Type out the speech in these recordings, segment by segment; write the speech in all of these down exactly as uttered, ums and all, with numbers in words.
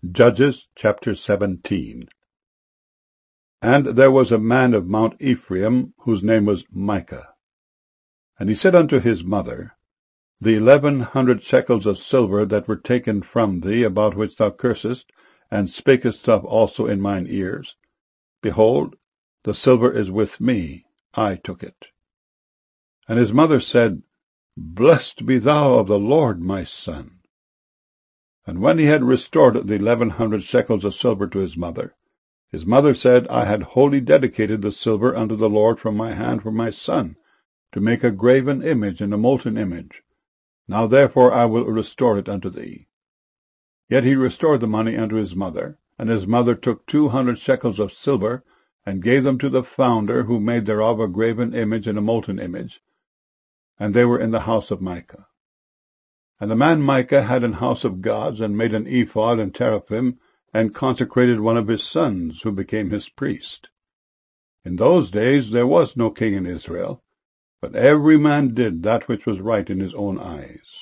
Judges chapter seventeen. And there was a man of Mount Ephraim, whose name was Micah. And he said unto his mother, The eleven hundred shekels of silver that were taken from thee, about which thou cursest, and spakest of also in mine ears, behold, the silver is with me, I took it. And his mother said, Blessed be thou of the Lord, my son. And when he had restored the eleven hundred shekels of silver to his mother, his mother said, I had wholly dedicated the silver unto the Lord from my hand for my son, to make a graven image and a molten image. Now therefore I will restore it unto thee. Yet he restored the money unto his mother, and his mother took two hundred shekels of silver, and gave them to the founder, who made thereof a graven image and a molten image, and they were in the house of Micah. And the man Micah had an house of gods, and made an ephod and teraphim, and consecrated one of his sons, who became his priest. In those days there was no king in Israel, but every man did that which was right in his own eyes.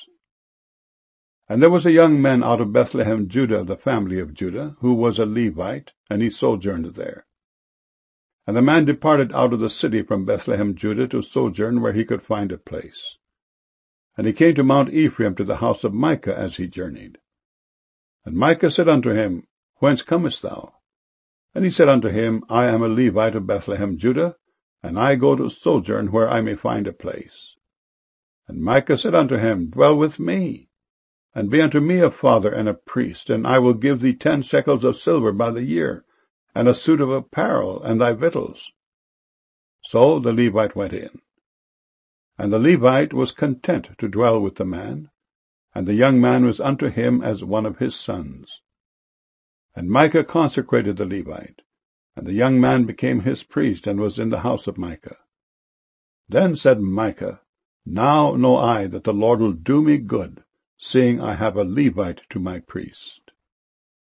And there was a young man out of Bethlehem, Judah, of the family of Judah, who was a Levite, and he sojourned there. And the man departed out of the city from Bethlehem, Judah, to sojourn where he could find a place. And he came to Mount Ephraim, to the house of Micah, as he journeyed. And Micah said unto him, Whence comest thou? And he said unto him, I am a Levite of Bethlehem, Judah, and I go to sojourn where I may find a place. And Micah said unto him, Dwell with me, and be unto me a father and a priest, and I will give thee ten shekels of silver by the year, and a suit of apparel, and thy victuals. So the Levite went in. And the Levite was content to dwell with the man, and the young man was unto him as one of his sons. And Micah consecrated the Levite, and the young man became his priest, and was in the house of Micah. Then said Micah, Now know I that the Lord will do me good, seeing I have a Levite to my priests.